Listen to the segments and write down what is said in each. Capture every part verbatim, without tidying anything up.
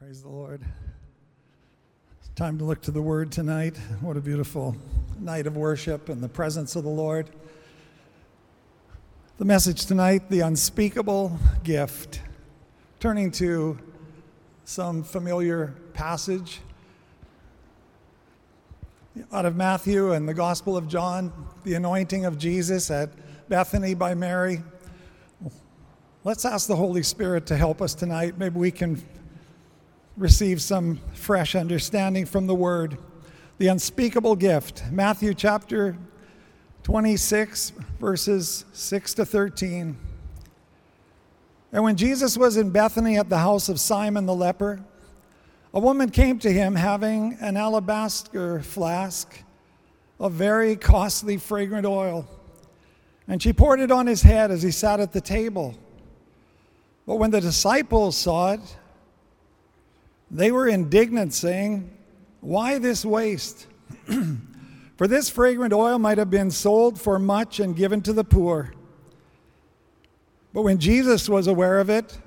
Praise the Lord. It's time to look to the Word tonight. What a beautiful night of worship in the presence of the Lord. The message tonight, the unspeakable gift. Turning to some familiar passage out of Matthew and the Gospel of John, the anointing of Jesus at Bethany by Mary. Let's ask the Holy Spirit to help us tonight. Maybe we can receive some fresh understanding from the Word. The unspeakable gift. Matthew chapter twenty-six, verses six to thirteen. And when Jesus was in Bethany at the house of Simon the leper, a woman came to him having an alabaster flask of very costly fragrant oil. And she poured it on his head as he sat at the table. But when the disciples saw it, they were indignant, saying, "Why this waste? For this fragrant oil might have been sold for much and given to the poor." But when Jesus was aware of it,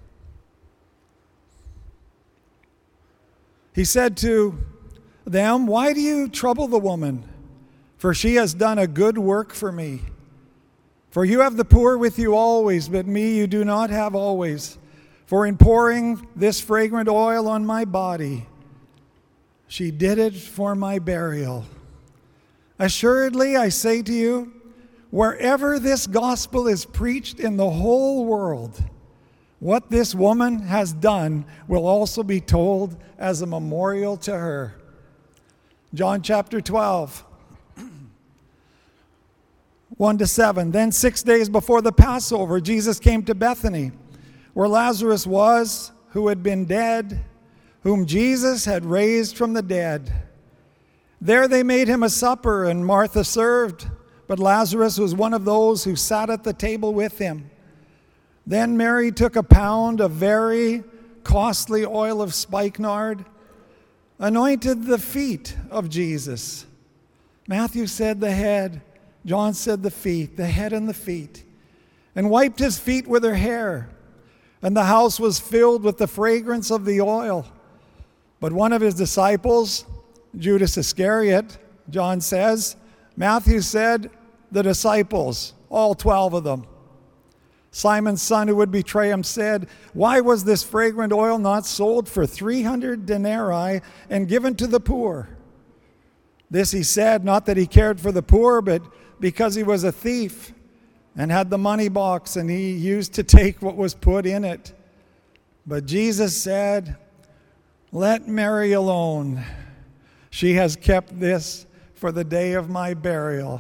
he said to them, "Why do you trouble the woman? For she has done a good work for me. For you have the poor with you always, but me you do not have always. For in pouring this fragrant oil on my body, she did it for my burial. Assuredly, I say to you, wherever this gospel is preached in the whole world, what this woman has done will also be told as a memorial to her." John chapter twelve, one to seven. Then six days before the Passover, Jesus came to Bethany, where Lazarus was, who had been dead, whom Jesus had raised from the dead. There they made him a supper, and Martha served, but Lazarus was one of those who sat at the table with him. Then Mary took a pound of very costly oil of spikenard, anointed the feet of Jesus. Matthew said the head, John said the feet, the head and the feet, and wiped his feet with her hair. And the house was filled with the fragrance of the oil. But one of his disciples, Judas Iscariot, John says, Matthew said, the disciples, all twelve of them. Simon's son, who would betray him, said, "Why was this fragrant oil not sold for three hundred denarii and given to the poor?" This he said, not that he cared for the poor, but because he was a thief and had the money box, and he used to take what was put in it. But Jesus said, "Let Mary alone. She has kept this for the day of my burial."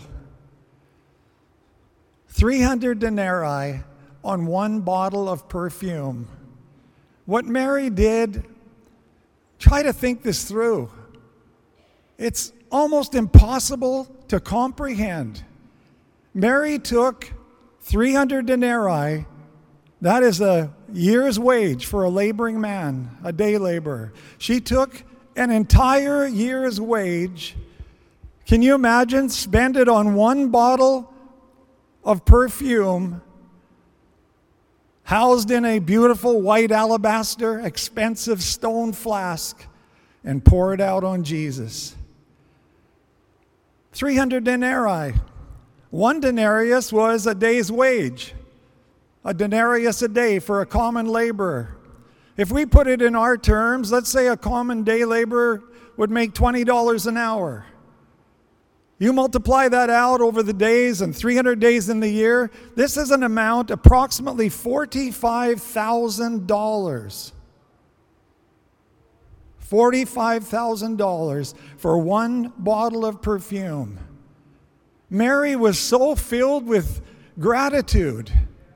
three hundred denarii on one bottle of perfume. What Mary did, try to think this through. It's almost impossible to comprehend. Mary took three hundred denarii, that is a year's wage for a laboring man, a day laborer. She took an entire year's wage. Can you imagine? Spend it on one bottle of perfume, housed in a beautiful white alabaster, expensive stone flask, and pour it out on Jesus. three hundred denarii. One denarius was a day's wage, a denarius a day for a common laborer. If we put it in our terms, let's say a common day laborer would make twenty dollars an hour. You multiply that out over the days and three hundred days in the year, this is an amount approximately forty-five thousand dollars. forty-five thousand dollars for one bottle of perfume. Mary was so filled with gratitude.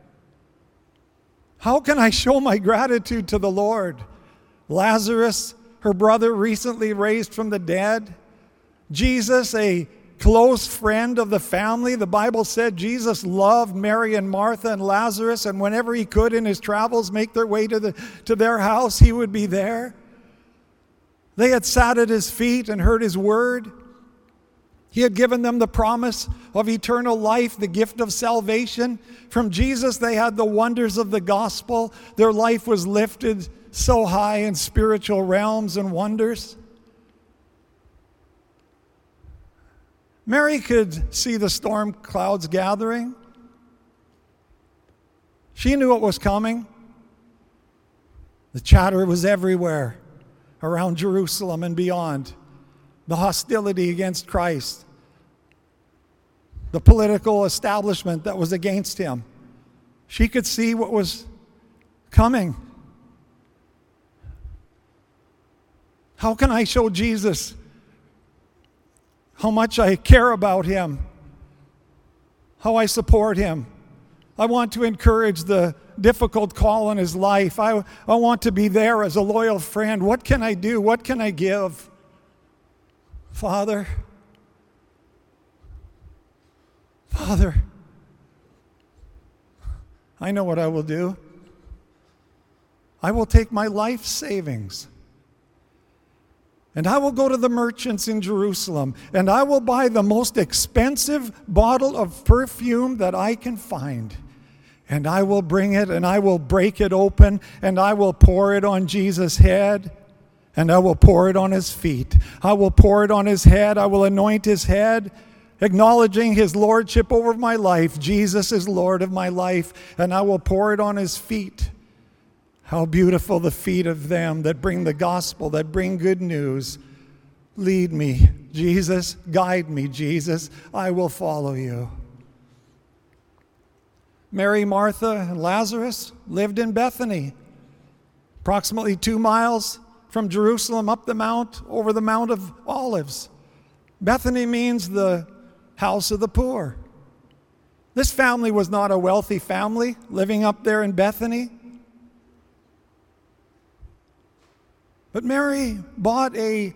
How can I show my gratitude to the Lord? Lazarus, her brother, recently raised from the dead. Jesus, a close friend of the family. The Bible said Jesus loved Mary and Martha and Lazarus, and whenever he could in his travels make their way to, the, to their house, he would be there. They had sat at his feet and heard his word. He had given them the promise of eternal life, the gift of salvation. From Jesus, they had the wonders of the gospel. Their life was lifted so high in spiritual realms and wonders. Mary could see the storm clouds gathering. She knew it was coming. The chatter was everywhere around Jerusalem and beyond. The hostility against Christ. The political establishment that was against him. She could see what was coming. How can I show Jesus how much I care about him? How I support him? I want to encourage the difficult call in his life. I, I want to be there as a loyal friend. What can I do? What can I give? Father, Father, I know what I will do. I will take my life savings and I will go to the merchants in Jerusalem and I will buy the most expensive bottle of perfume that I can find. And I will bring it and I will break it open and I will pour it on Jesus' head and I will pour it on his feet. I will pour it on his head. I will anoint his head, acknowledging his lordship over my life. Jesus is Lord of my life, and I will pour it on his feet. How beautiful the feet of them that bring the gospel, that bring good news. Lead me, Jesus. Guide me, Jesus. I will follow you. Mary, Martha, and Lazarus lived in Bethany, approximately two miles from Jerusalem, up the mount, over the Mount of Olives. Bethany means the house of the poor. This family was not a wealthy family living up there in Bethany. But Mary bought a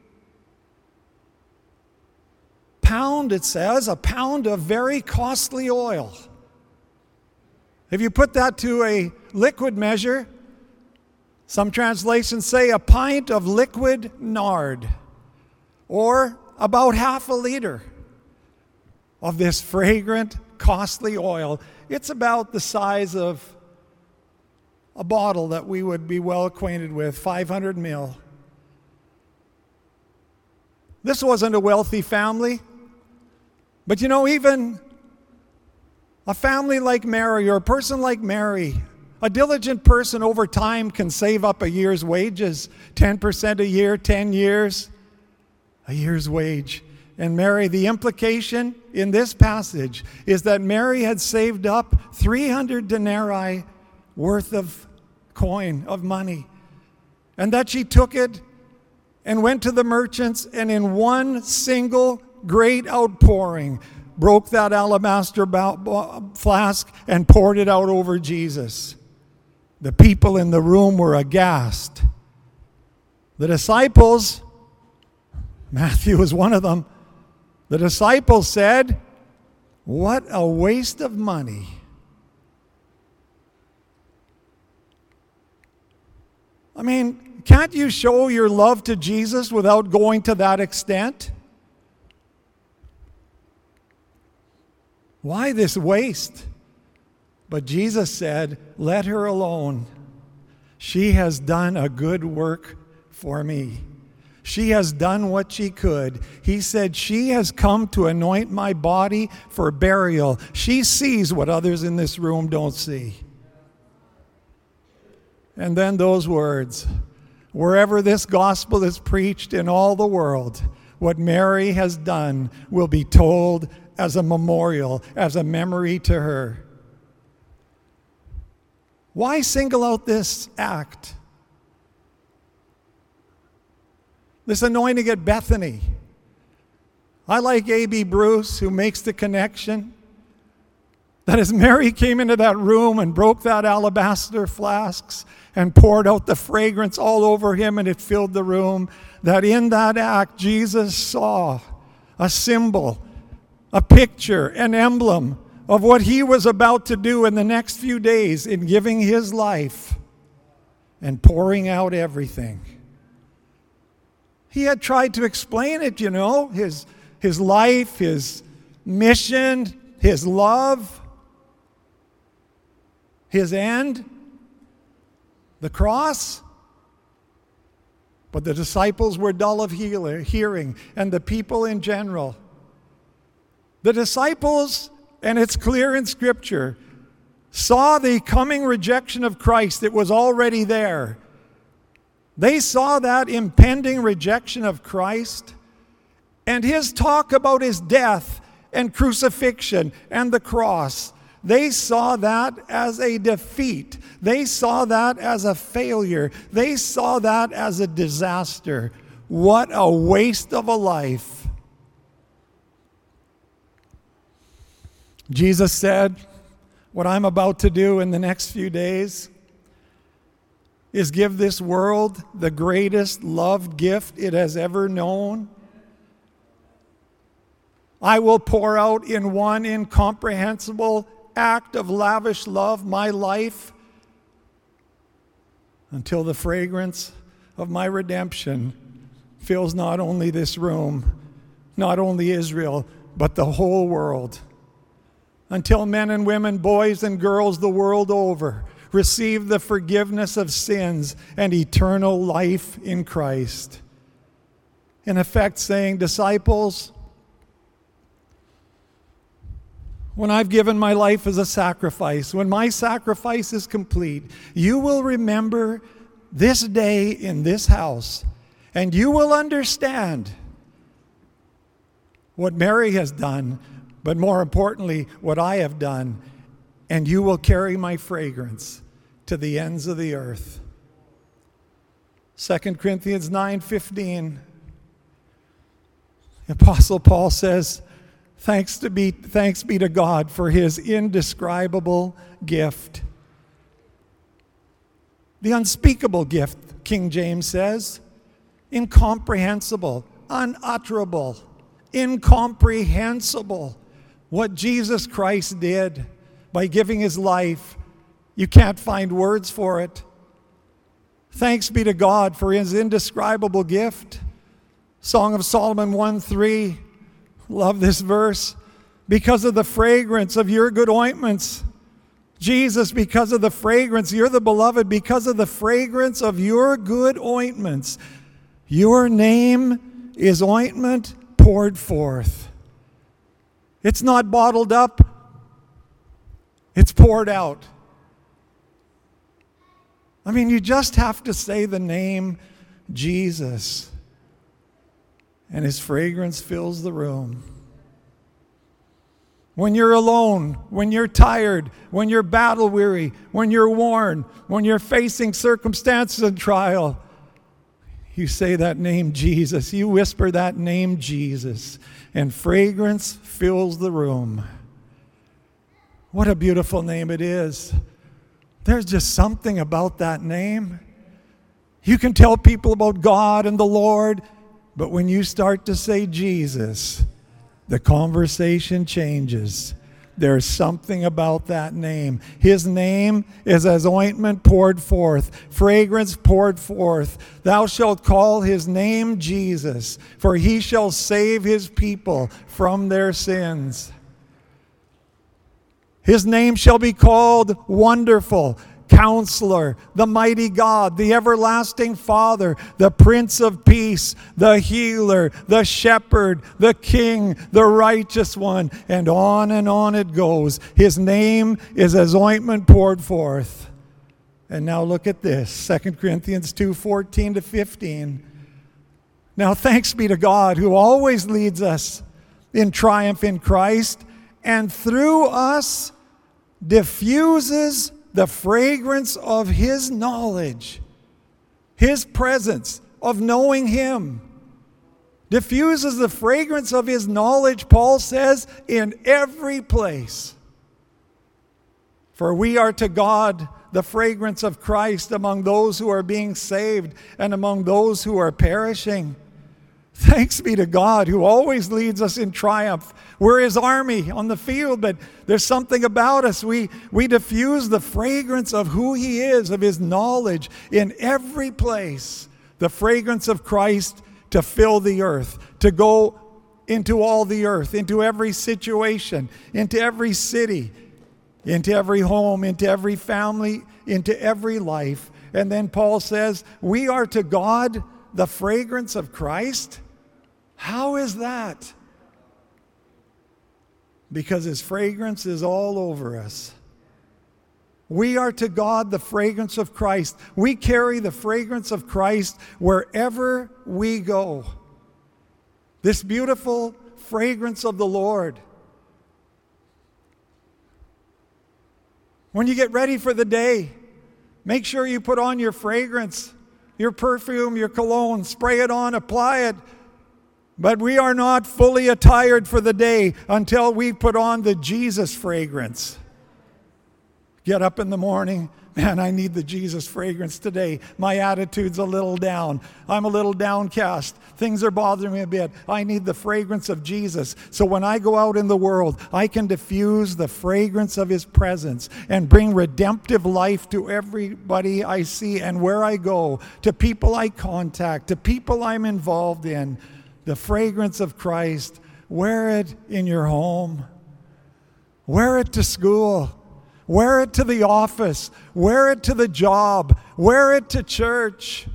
pound, it says, a pound of very costly oil. If you put that to a liquid measure, some translations say a pint of liquid nard, or about half a liter of this fragrant, costly oil. It's about the size of a bottle that we would be well acquainted with, five hundred mil. This wasn't a wealthy family, but you know, even a family like Mary, or a person like Mary, a diligent person over time can save up a year's wages, ten percent a year, ten years, a year's wage. And Mary, the implication in this passage is that Mary had saved up three hundred denarii worth of coin, of money, and that she took it and went to the merchants and in one single great outpouring broke that alabaster flask and poured it out over Jesus. The people in the room were aghast. The disciples, Matthew was one of them, the disciples said, "What a waste of money." I mean, can't you show your love to Jesus without going to that extent? Why this waste? But Jesus said, "Let her alone. She has done a good work for me. She has done what she could." He said, "She has come to anoint my body for burial." She sees what others in this room don't see. And then those words, "Wherever this gospel is preached in all the world, what Mary has done will be told as a memorial, as a memory to her." Why single out this act? This anointing at Bethany. I like A B Bruce, who makes the connection that as Mary came into that room and broke that alabaster flasks and poured out the fragrance all over him and it filled the room, that in that act Jesus saw a symbol, a picture, an emblem of what he was about to do in the next few days in giving his life and pouring out everything. He had tried to explain it, you know, his, his life, his mission, his love, his end, the cross. But the disciples were dull of hearing, and the people in general. The disciples, and it's clear in Scripture, saw the coming rejection of Christ. It was already there. They saw that impending rejection of Christ, and his talk about his death and crucifixion and the cross. They saw that as a defeat. They saw that as a failure. They saw that as a disaster. What a waste of a life. Jesus said, what I'm about to do in the next few days is give this world the greatest loved gift it has ever known. I will pour out in one incomprehensible act of lavish love my life until the fragrance of my redemption fills not only this room, not only Israel, but the whole world. Until men and women, boys and girls the world over receive the forgiveness of sins and eternal life in Christ. In effect saying, disciples, when I've given my life as a sacrifice, when my sacrifice is complete, you will remember this day in this house, and you will understand what Mary has done, but more importantly, what I have done, and you will carry my fragrance to the ends of the earth. Second Corinthians nine fifteen, the Apostle Paul says, Thanks to be, thanks be to God for his indescribable gift. The unspeakable gift, King James says, incomprehensible, unutterable, incomprehensible. What Jesus Christ did by giving his life, you can't find words for it. Thanks be to God for his indescribable gift. Song of Solomon one three. Love this verse. Because of the fragrance of your good ointments, Jesus, because of the fragrance, you're the beloved, because of the fragrance of your good ointments, your name is ointment poured forth. It's not bottled up, it's poured out. I mean, you just have to say the name Jesus, and his fragrance fills the room. When you're alone, when you're tired, when you're battle weary, when you're worn, when you're facing circumstances and trial, you say that name Jesus. You whisper that name Jesus, and fragrance fills the room. What a beautiful name it is. There's just something about that name. You can tell people about God and the Lord, but when you start to say Jesus, the conversation changes. There's something about that name. His name is as ointment poured forth, fragrance poured forth. Thou shalt call his name Jesus, for he shall save his people from their sins. His name shall be called Wonderful, Counselor, the Mighty God, the Everlasting Father, the Prince of Peace, the Healer, the Shepherd, the King, the Righteous One, and on and on it goes. His name is as ointment poured forth. And now look at this, Second Corinthians two fourteen to fifteen. Now thanks be to God who always leads us in triumph in Christ, and through us diffuses the fragrance of his knowledge, his presence, of knowing him. Diffuses the fragrance of his knowledge, Paul says, in every place. For we are to God the fragrance of Christ among those who are being saved and among those who are perishing. Thanks be to God who always leads us in triumph. We're his army on the field, but there's something about us. We, we diffuse the fragrance of who he is, of his knowledge in every place. The fragrance of Christ to fill the earth, to go into all the earth, into every situation, into every city, into every home, into every family, into every life. And then Paul says, we are to God the fragrance of Christ? How is that? Because his fragrance is all over us. We are to God the fragrance of Christ. We carry the fragrance of Christ wherever we go. This beautiful fragrance of the Lord. When you get ready for the day, make sure you put on your fragrance, your perfume, your cologne, spray it on, apply it. But we are not fully attired for the day until we put on the Jesus fragrance. Get up in the morning, man, I need the Jesus fragrance today. My attitude's a little down. I'm a little downcast. Things are bothering me a bit. I need the fragrance of Jesus. So when I go out in the world, I can diffuse the fragrance of his presence and bring redemptive life to everybody I see and where I go, to people I contact, to people I'm involved in. The fragrance of Christ. Wear it in your home. Wear it to school. Wear it to the office. Wear it to the job. Wear it to church.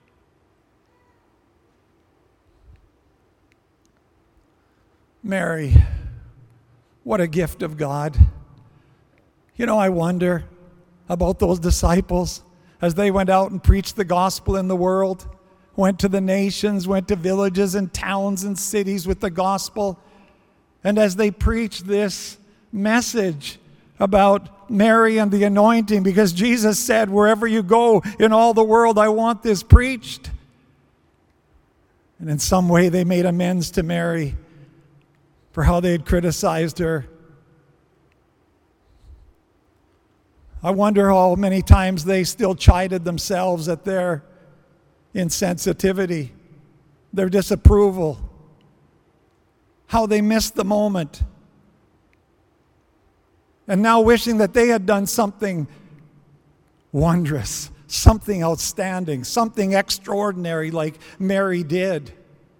Mary, what a gift of God. You know, I wonder about those disciples as they went out and preached the gospel in the world, went to the nations, went to villages and towns and cities with the gospel. And as they preached this message about Mary and the anointing, because Jesus said, wherever you go in all the world, I want this preached. And in some way they made amends to Mary for how they had criticized her. I wonder how many times they still chided themselves at their insensitivity, their disapproval, how they missed the moment. And now wishing that they had done something wondrous, something outstanding, something extraordinary like Mary did.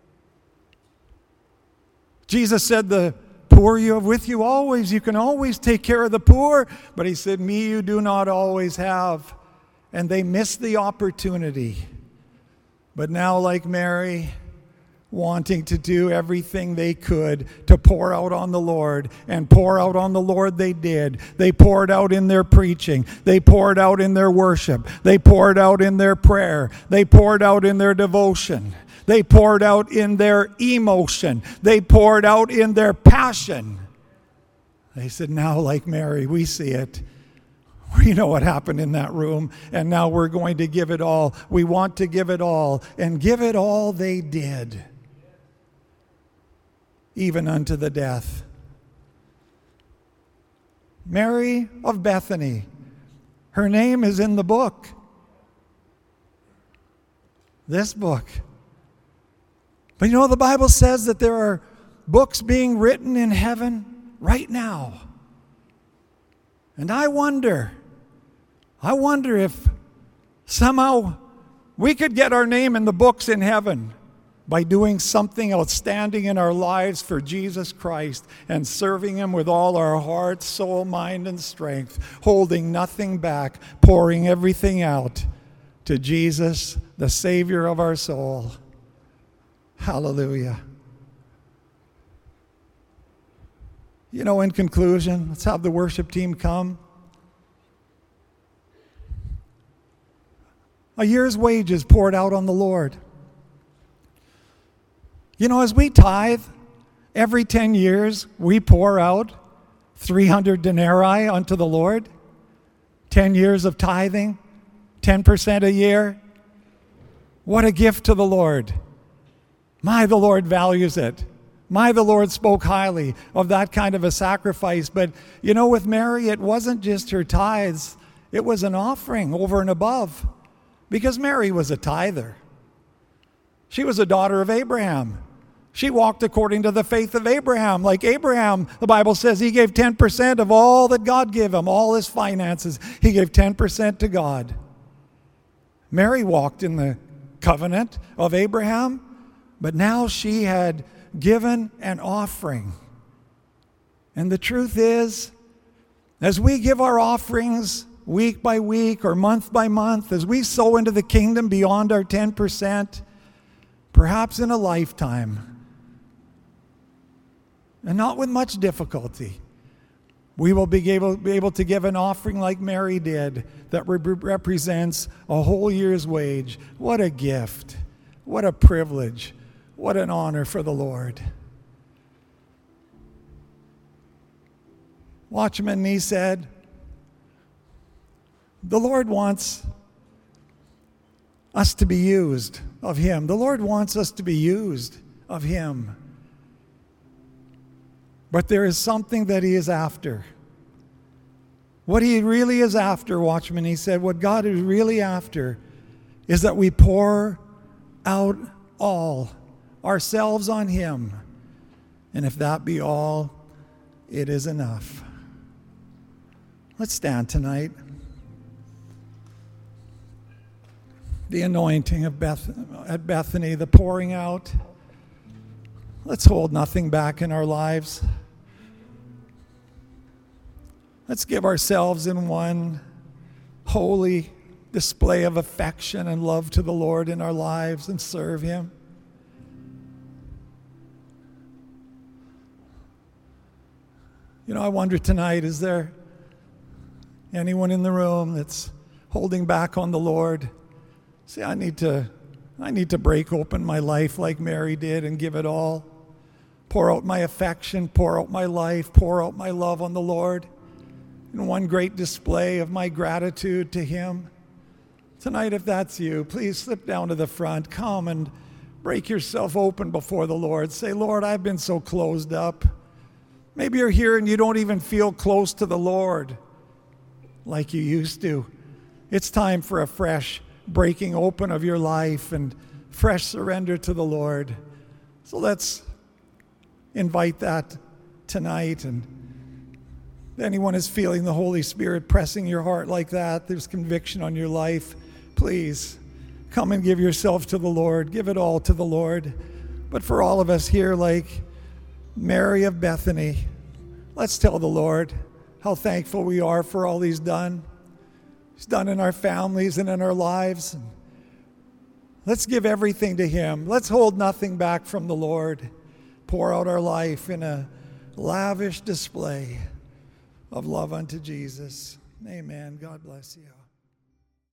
Jesus said, the poor you have with you always. You can always take care of the poor. But he said, me you do not always have. And they missed the opportunity. But now, like Mary, wanting to do everything they could to pour out on the Lord, and pour out on the Lord they did. They poured out in their preaching. They poured out in their worship. They poured out in their prayer. They poured out in their devotion. They poured out in their emotion. They poured out in their passion. They said, now, like Mary, we see it. We know what happened in that room, and now we're going to give it all. We want to give it all, and give it all they did, even unto the death. Mary of Bethany, her name is in the book. This book. But you know, the Bible says that there are books being written in heaven right now. And I wonder, I wonder if somehow we could get our name in the books in heaven by doing something outstanding in our lives for Jesus Christ and serving him with all our heart, soul, mind, and strength, holding nothing back, pouring everything out to Jesus, the Savior of our soul. Hallelujah. You know, in conclusion, let's have the worship team come. A year's wages poured out on the Lord. You know, as we tithe, every ten years, we pour out three hundred denarii unto the Lord. ten years of tithing, ten percent a year. What a gift to the Lord. My, the Lord values it. My, the Lord spoke highly of that kind of a sacrifice. But, you know, with Mary, it wasn't just her tithes. It was an offering over and above. Because Mary was a tither. She was a daughter of Abraham. She walked according to the faith of Abraham. Like Abraham, the Bible says he gave ten percent of all that God gave him, all his finances. He gave ten percent to God. Mary walked in the covenant of Abraham, but now she had given an offering. And the truth is, as we give our offerings week by week or month by month, as we sow into the kingdom beyond our ten percent, perhaps in a lifetime, and not with much difficulty, we will be able, be able to give an offering like Mary did that re- represents a whole year's wage. What a gift. What a privilege. What an honor for the Lord. Watchman Nee said, the Lord wants us to be used of Him. The Lord wants us to be used of Him. But there is something that He is after. What He really is after, Watchman, he said, what God is really after is that we pour out all ourselves on Him. And if that be all, it is enough. Let's stand tonight. The anointing of Beth, at Bethany, the pouring out. Let's hold nothing back in our lives. Let's give ourselves in one holy display of affection and love to the Lord in our lives and serve Him. You know, I wonder tonight, is there anyone in the room that's holding back on the Lord? See, I need to, I need to break open my life like Mary did and give it all. Pour out my affection, pour out my life, pour out my love on the Lord in one great display of my gratitude to Him. Tonight, if that's you, please slip down to the front. Come and break yourself open before the Lord. Say, Lord, I've been so closed up. Maybe you're here and you don't even feel close to the Lord like you used to. It's time for a fresh breaking open of your life and fresh surrender to the Lord. So let's invite that tonight. And if anyone is feeling the Holy Spirit pressing your heart like that, there's conviction on your life, please come and give yourself to the Lord. Give it all to the Lord. But for all of us here, like Mary of Bethany, let's tell the Lord how thankful we are for all He's done. He's done in our families and in our lives. Let's give everything to Him. Let's hold nothing back from the Lord. Pour out our life in a lavish display of love unto Jesus. Amen. God bless you.